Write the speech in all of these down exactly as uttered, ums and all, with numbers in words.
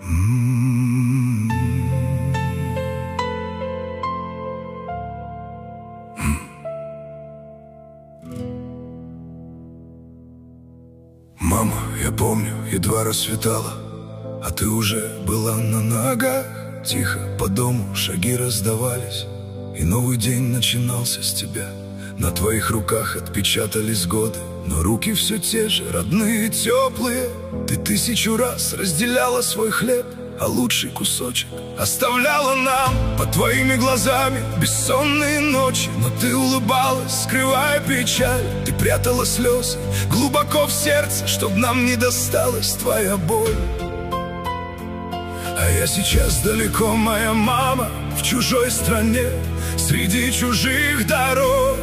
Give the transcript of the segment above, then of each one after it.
Мама, я помню, едва рассветало, а ты уже была на ногах. Тихо по дому шаги раздавались, и новый день начинался с тебя. На твоих руках отпечатались годы, но руки все те же, родные, теплые. Ты тысячу раз разделяла свой хлеб, а лучший кусочек оставляла нам. Под твоими глазами бессонные ночи, но ты улыбалась, скрывая печаль. Ты прятала слезы глубоко в сердце, чтоб нам не досталась твоя боль. А я сейчас далеко, моя мама, в чужой стране, среди чужих дорог.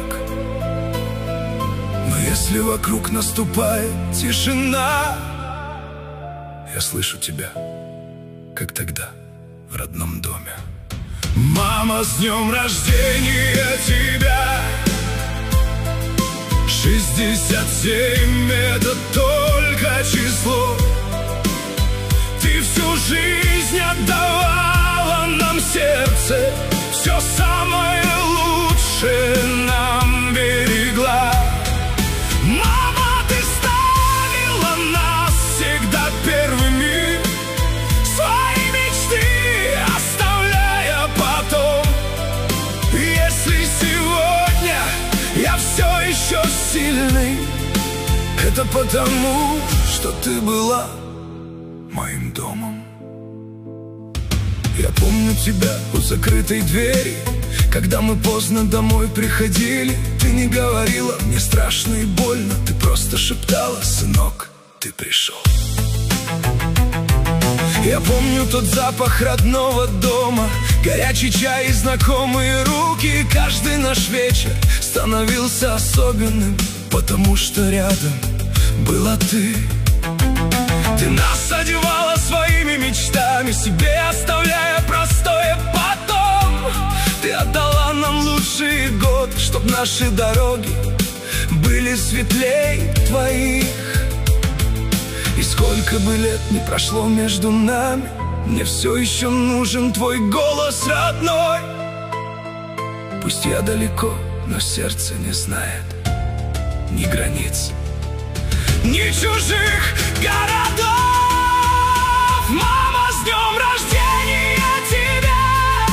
Но если вокруг наступает тишина, я слышу тебя, как тогда, в родном доме. Мама, с днем рождения тебя! Шестьдесят семь — это только число. Ты всю жизнь отдавала нам сердце, все самое лучшее нам берегла. Мама, ты ставила нас всегда первыми, свои мечты оставляя потом. Если сегодня я все еще сильный, это потому, что ты была моим домом. Я помню тебя у закрытой двери, когда мы поздно домой приходили. Ты не говорила мне страшно и больно, ты просто шептала: сынок, ты пришел. Я помню тот запах родного дома, горячий чай и знакомые руки. Каждый наш вечер становился особенным, потому что рядом была ты. Ты нас одевала своими мечтами, себе оставляя простое потом. Ты отдала нам лучшие годы, чтоб наши дороги были светлей твоих. И сколько бы лет ни прошло между нами, мне все еще нужен твой голос родной. Пусть я далеко, но сердце не знает ни границ, ни чужих городов. Мама, с днем рождения тебя!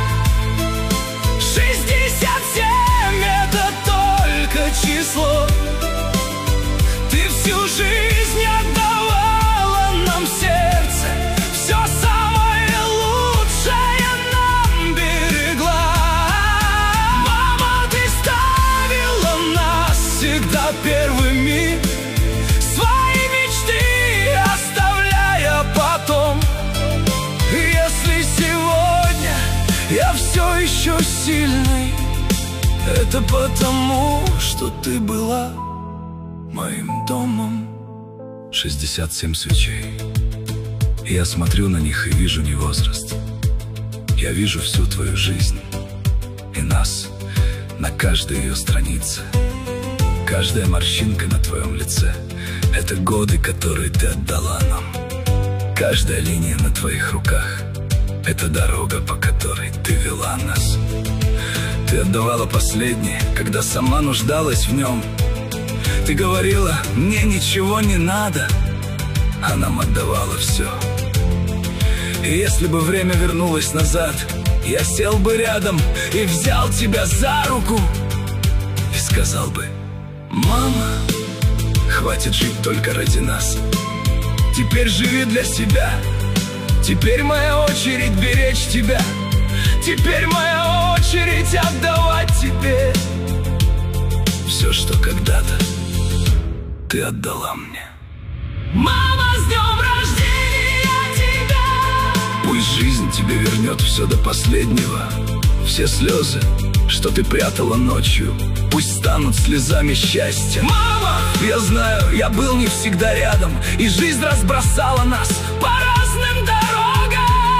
Шестьдесят семь — это только число. Ты всю жизнь отдавала нам сердце, все самое лучшее нам берегла. Мама, ты ставила нас всегда первыми, свои мечты оставляя потом. Если сегодня я все еще сильный, это потому, что ты была моим домом. Шестьдесят семь свечей, и я смотрю на них и вижу не возраст. Я вижу всю твою жизнь и нас на каждой ее странице. Каждая морщинка на твоем лице — это годы, которые ты отдала нам. Каждая линия на твоих руках — это дорога, по которой ты вела нас. Ты отдавала последнее, когда сама нуждалась в нем. Ты говорила: мне ничего не надо, а нам отдавала все. И если бы время вернулось назад, я сел бы рядом и взял тебя за руку и сказал бы: мама, хватит жить только ради нас. Теперь живи для себя. Теперь моя очередь беречь тебя. Теперь моя очередь отдавать тебе все, что когда-то ты отдала мне. Мама, с днем рождения тебя! Пусть жизнь тебе вернет все до последнего. Все слезы, что ты прятала ночью, пусть станут слезами счастья. Мама! Я знаю, я был не всегда рядом, и жизнь разбросала нас по разным дорогам.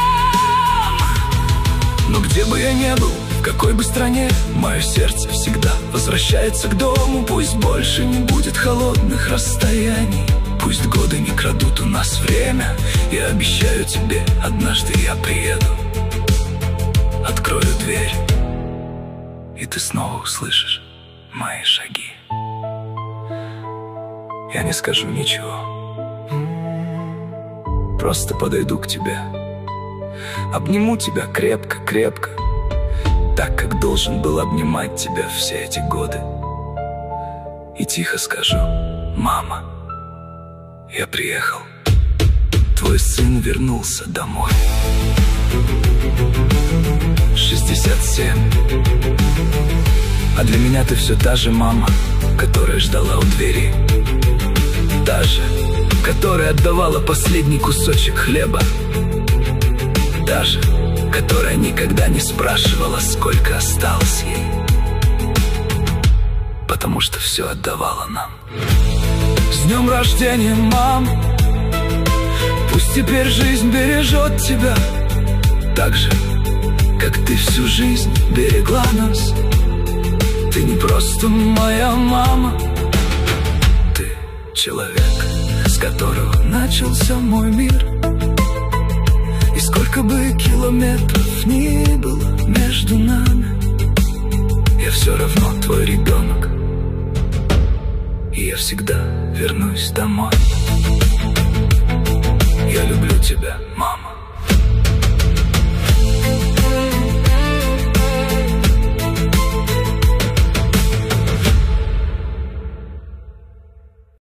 Но где бы я ни был, в какой бы стране, мое сердце всегда возвращается к дому. Пусть больше не будет холодных расстояний, пусть годы не крадут у нас время, Я обещаю тебе, однажды я приеду, открою дверь, и ты снова услышишь мои шаги. Я не скажу ничего, просто подойду к тебе, обниму тебя крепко-крепко, так, как должен был обнимать тебя все эти годы, и тихо скажу: мама, я приехал, твой сын вернулся домой. Шестьдесят семь. А для меня ты все та же мама, которая ждала у двери, та же, которая отдавала последний кусочек хлеба, та же, которая никогда не спрашивала, сколько осталось ей, потому что все отдавала нам. С днем рождения, мам! Пусть теперь жизнь бережет тебя так же, как ты всю жизнь берегла нас. Ты не просто моя мама, ты человек, с которого начался мой мир. И сколько бы километров ни было между нами, я все равно твой ребенок, и я всегда вернусь домой. Я люблю тебя, мама.